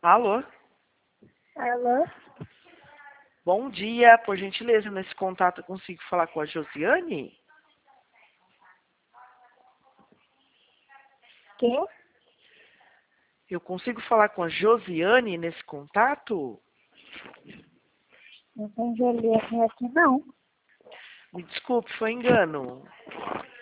Alô? Alô? Bom dia, por gentileza, nesse contato eu consigo falar com a Josiane? Quem? Eu consigo falar com a Josiane nesse contato? Não tem Juliana aqui, não. Me desculpe, foi engano.